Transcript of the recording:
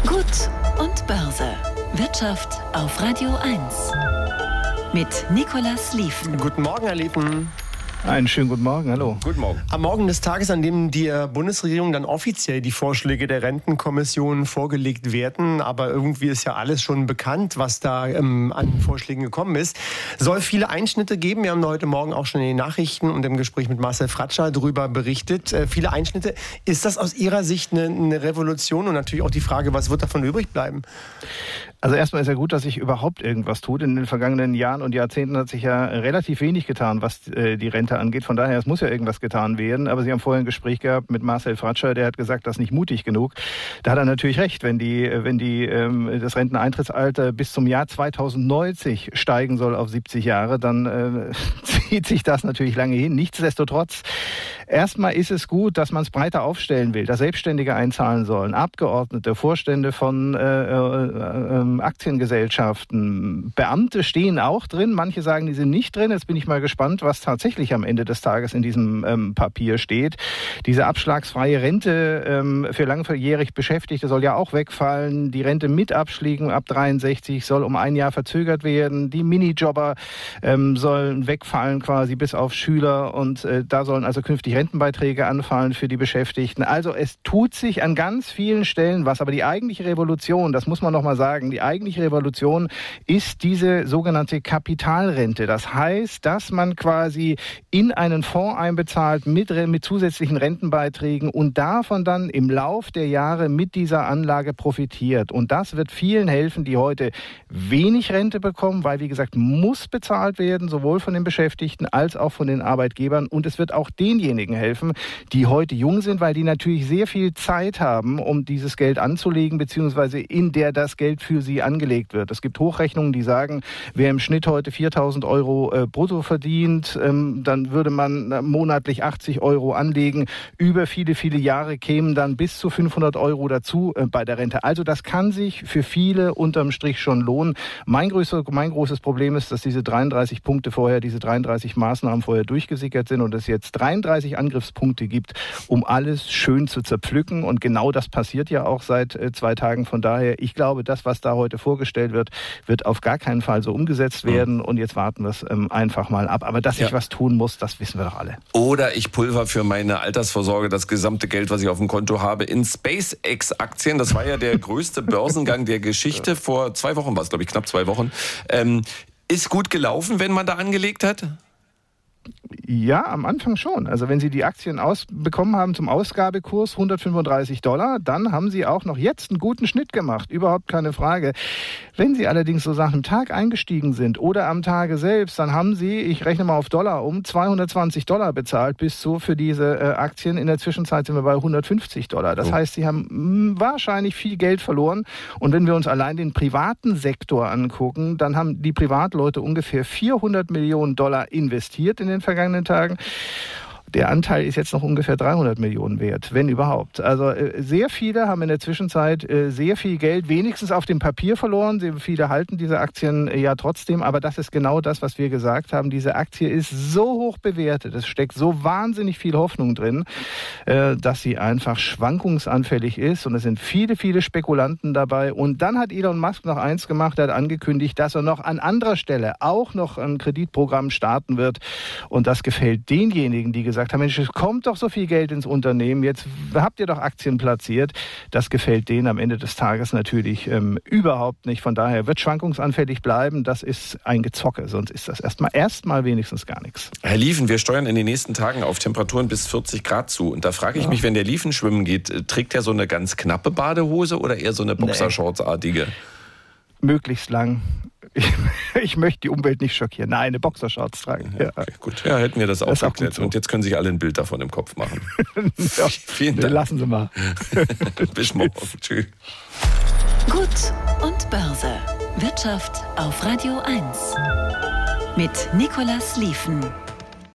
Gut und Börse. Wirtschaft auf Radio 1. Mit Nicolas Liefen. Guten Morgen, Herr Liefen. Einen schönen guten Morgen, hallo. Guten Morgen. Am Morgen des Tages, an dem die Bundesregierung dann offiziell die Vorschläge der Rentenkommission vorgelegt werden, aber irgendwie ist ja alles schon bekannt, was da an Vorschlägen gekommen ist, soll viele Einschnitte geben. Wir haben heute Morgen auch schon in den Nachrichten und im Gespräch mit Marcel Fratscher darüber berichtet. Viele Einschnitte. Ist das aus Ihrer Sicht eine Revolution? Und natürlich auch die Frage, was wird davon übrig bleiben? Also erstmal ist ja gut, dass sich überhaupt irgendwas tut. In den vergangenen Jahren und Jahrzehnten hat sich ja relativ wenig getan, was die Rente angeht. Von daher, es muss ja irgendwas getan werden. Aber Sie haben vorher ein Gespräch gehabt mit Marcel Fratscher, der hat gesagt, das ist nicht mutig genug. Da hat er natürlich recht, wenn das Renteneintrittsalter bis zum Jahr 2090 steigen soll auf 70 Jahre, dann zieht sich das natürlich lange hin. Nichtsdestotrotz, erstmal ist es gut, dass man es breiter aufstellen will, dass Selbstständige einzahlen sollen, Abgeordnete, Vorstände von Aktiengesellschaften, Beamte stehen auch drin. Manche sagen, die sind nicht drin. Jetzt bin ich mal gespannt, was tatsächlich am Ende des Tages in diesem Papier steht. Diese abschlagsfreie Rente für langjährig Beschäftigte soll ja auch wegfallen. Die Rente mit Abschlägen ab 63 soll um ein Jahr verzögert werden. Die Minijobber sollen wegfallen quasi bis auf Schüler. Und da sollen also künftig Rentenbeiträge anfallen für die Beschäftigten. Also es tut sich an ganz vielen Stellen was. Aber die eigentliche Revolution, das muss man noch mal sagen, die eigentliche Revolution ist diese sogenannte Kapitalrente. Das heißt, dass man quasi in einen Fonds einbezahlt mit zusätzlichen Rentenbeiträgen und davon dann im Lauf der Jahre mit dieser Anlage profitiert. Und das wird vielen helfen, die heute wenig Rente bekommen, weil, wie gesagt, muss bezahlt werden, sowohl von den Beschäftigten als auch von den Arbeitgebern. Und es wird auch denjenigen helfen, die heute jung sind, weil die natürlich sehr viel Zeit haben, um dieses Geld anzulegen, beziehungsweise in der das Geld für sie angelegt wird. Es gibt Hochrechnungen, die sagen, wer im Schnitt heute 4.000 Euro brutto verdient, dann würde man monatlich 80 Euro anlegen. Über viele, viele Jahre kämen dann bis zu 500 Euro dazu bei der Rente. Also das kann sich für viele unterm Strich schon lohnen. Mein großes Problem ist, dass diese 33 Maßnahmen vorher durchgesickert sind und es jetzt 33 Angriffspunkte gibt, um alles schön zu zerpflücken. Und genau das passiert ja auch seit 2 Tagen. Von daher, ich glaube, das, was da heute vorgestellt wird, wird auf gar keinen Fall so umgesetzt werden. Und jetzt warten wir es einfach mal ab. Aber dass sich was tun muss, das wissen wir doch alle. Oder ich pulver für meine Altersvorsorge das gesamte Geld, was ich auf dem Konto habe, in SpaceX-Aktien. Das war ja der größte Börsengang der Geschichte. Vor 2 Wochen war es, glaube ich, knapp 2 Wochen. Ist gut gelaufen, wenn man da angelegt hat? Ja, am Anfang schon. Also wenn Sie die Aktien bekommen haben zum Ausgabekurs $135, dann haben Sie auch noch jetzt einen guten Schnitt gemacht. Überhaupt keine Frage. Wenn Sie allerdings so nach einem Tag eingestiegen sind oder am Tage selbst, dann haben Sie, ich rechne mal auf Dollar um, $220 bezahlt bis zu für diese Aktien. In der Zwischenzeit sind wir bei $150. Das heißt, Sie haben wahrscheinlich viel Geld verloren. Und wenn wir uns allein den privaten Sektor angucken, dann haben die Privatleute ungefähr $400 Millionen investiert in den vergangenen Tagen. Der Anteil ist jetzt noch ungefähr 300 Millionen wert, wenn überhaupt. Also sehr viele haben in der Zwischenzeit sehr viel Geld wenigstens auf dem Papier verloren. Sehr viele halten diese Aktien ja trotzdem. Aber das ist genau das, was wir gesagt haben. Diese Aktie ist so hoch bewertet. Es steckt so wahnsinnig viel Hoffnung drin, dass sie einfach schwankungsanfällig ist. Und es sind viele, viele Spekulanten dabei. Und dann hat Elon Musk noch eins gemacht. Er hat angekündigt, dass er noch an anderer Stelle auch noch ein Kreditprogramm starten wird. Und das gefällt denjenigen, die gesagt haben, Mensch, es kommt doch so viel Geld ins Unternehmen, jetzt habt ihr doch Aktien platziert. Das gefällt denen am Ende des Tages natürlich überhaupt nicht. Von daher wird schwankungsanfällig bleiben. Das ist ein Gezocke, sonst ist das erstmal wenigstens gar nichts. Herr Liefen, wir steuern in den nächsten Tagen auf Temperaturen bis 40 Grad zu. Und da frage ich mich, wenn der Liefen schwimmen geht, trägt er so eine ganz knappe Badehose oder eher so eine Boxershorts-artige? Möglichst lang. Ich möchte die Umwelt nicht schockieren. Nein, eine Boxershorts tragen. Ja, okay, gut. Ja, hätten wir das auch geklärt. So. Und jetzt können sich alle ein Bild davon im Kopf machen. Ja, vielen Dank. Lassen Sie mal. Bis morgen. Tschüss. Gut und Börse. Wirtschaft auf Radio 1. Mit Nicolas Liefen.